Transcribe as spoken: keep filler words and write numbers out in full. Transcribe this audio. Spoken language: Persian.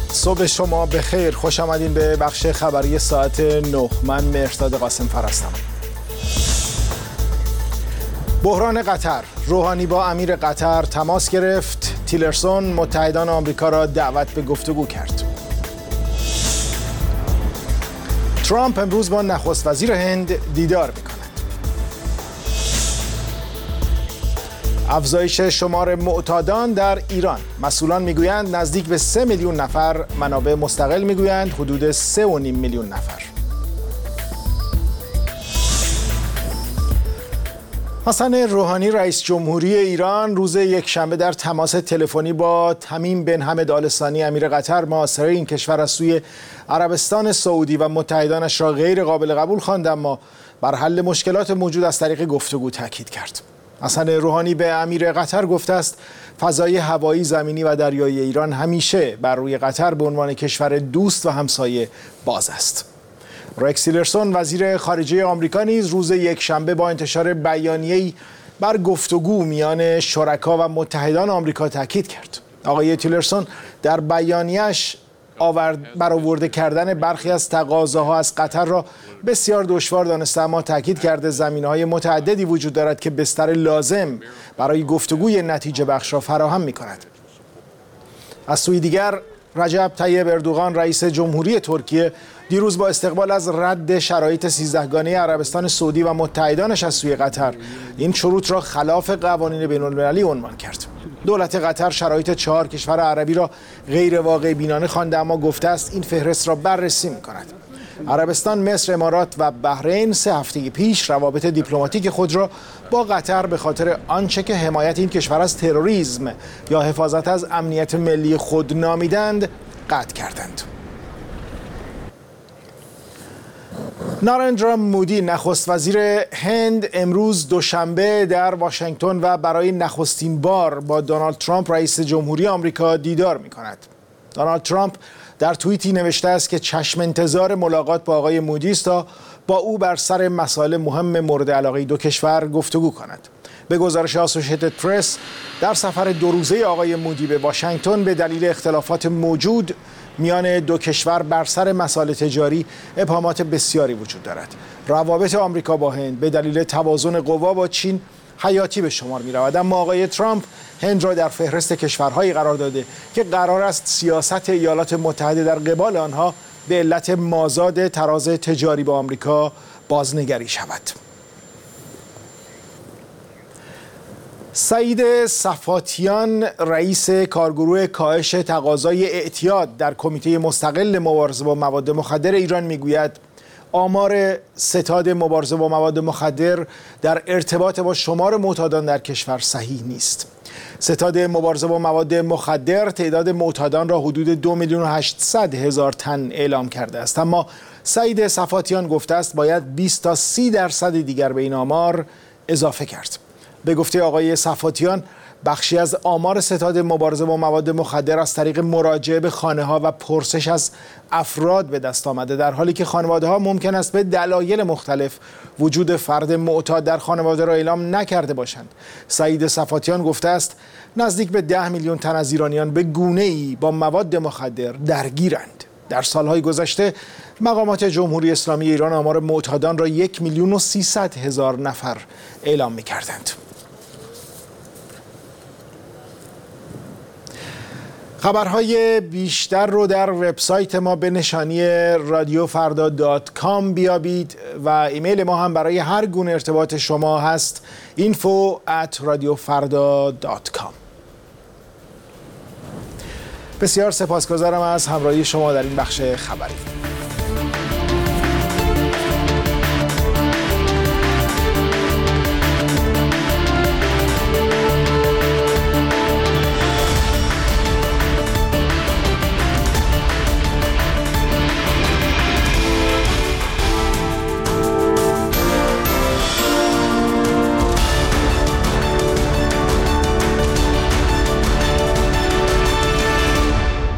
صبح شما بخیر، خوش آمدین به بخش خبری ساعت نه. من مهرداد قاسم فر هستم. بحران قطر. روحانی با امیر قطر تماس گرفت. تیلرسون متحدان آمریکا را دعوت به گفتگو کرد. ترامپ امروز با نخست وزیر هند دیدار می‌کند. افزایش شمار معتادان در ایران. مسئولان میگویند نزدیک به سه میلیون نفر، منابع مستقل میگویند حدود سه و نیم میلیون نفر. حسن روحانی رئیس جمهوری ایران روز یکشنبه در تماس تلفنی با تمیم بن حمد آل ثانی امیر قطر محاصره این کشور از سوی عربستان سعودی و متحدانش را غیر قابل قبول خواند، اما بر حل مشکلات موجود از طریق گفتگو تاکید کرد. حسن روحانی به امیر قطر گفته است فضای هوایی، زمینی و دریایی ایران همیشه بر روی قطر به عنوان کشور دوست و همسایه باز است. رکس تیلرسون وزیر خارجه آمریکا نیز روز یکشنبه با انتشار بیانیه‌ای بر گفتگو میان شرکا و متحدان آمریکا تاکید کرد. آقای تیلرسون در بیانیه‌اش برآورده کردن برخی از تقاضاها از قطر را بسیار دشوار دانسته، اما تاکید کرده زمینه‌های متعددی وجود دارد که بستر لازم برای گفتگوی نتیجه بخش را فراهم می‌کند. از سوی دیگر رجب طیب اردوغان رئیس جمهوری ترکیه دیروز با استقبال از رد شرایط سیزدهگانه عربستان سعودی و متحدانش از سوی قطر این شروط را خلاف قوانین بین‌المللی عنوان کرد. دولت قطر شرایط چهار کشور عربی را غیر واقع بینانه خوانده، اما گفته است این فهرست را بررسی می‌کند. عربستان، مصر، امارات و بحرین سه هفته پیش روابط دیپلماتیک خود را با قطر به خاطر آنچه که حمایت این کشور از تروریسم یا حفاظت از امنیت ملی خود نامیدند قطع کردند. نارندرا مودی نخست وزیر هند امروز دوشنبه در واشنگتن و برای نخستین بار با دونالد ترامپ رئیس جمهوری آمریکا دیدار می‌کند. دونالد ترامپ در توییتی نوشته است که چشم انتظار ملاقات با آقای مودی است تا با او بر سر مسائل مهم مورد علاقه دو کشور گفتگو کند. به گزارش آسوشیتد پرس، در سفر دو روزه آقای مودی به واشنگتن به دلیل اختلافات موجود میان دو کشور بر سر مسائل تجاری ابهامات بسیاری وجود دارد. روابط آمریکا با هند به دلیل توازن قوا با چین حیاتی به شمار می رود، اما آقای ترامپ هند را در فهرست کشورهایی قرار داده که قرار است سیاست ایالات متحده در قبال آنها به علت مازاد تراز تجاری با آمریکا بازنگری شود. سعید صفاتیان رئیس کارگروه کاهش تقاضای اعتیاد در کمیته مستقل مبارزه با مواد مخدر ایران میگوید آمار ستاد مبارزه با مواد مخدر در ارتباط با شمار معتادان در کشور صحیح نیست. ستاد مبارزه با مواد مخدر تعداد معتادان را حدود دو میلیون و هشتصد هزار تن اعلام کرده است، اما سعید صفاتیان گفته است باید بیست تا سی درصد دیگر به این آمار اضافه کرد. به گفته آقای صفاتیان بخشی از آمار ستاد مبارزه با مواد مخدر از طریق مراجعه به خانه‌ها و پرسش از افراد به دست آمده، در حالی که خانواده‌ها ممکن است به دلایل مختلف وجود فرد معتاد در خانواده را اعلام نکرده باشند. سعید صفاتیان گفته است نزدیک به ده میلیون تن از ایرانیان به گونه‌ای با مواد مخدر درگیرند. در سالهای گذشته مقامات جمهوری اسلامی ایران آمار معتادان را یک میلیون و سیصد هزار نفر اعلام می‌کردند. خبرهای بیشتر رو در وبسایت ما به نشانی رادیو فردا دات کام بیابید و ایمیل ما هم برای هر گونه ارتباط شما هست اینفو ات رادیو فردا دات کام. بسیار سپاسگزارم از همراهی شما در این بخش خبری.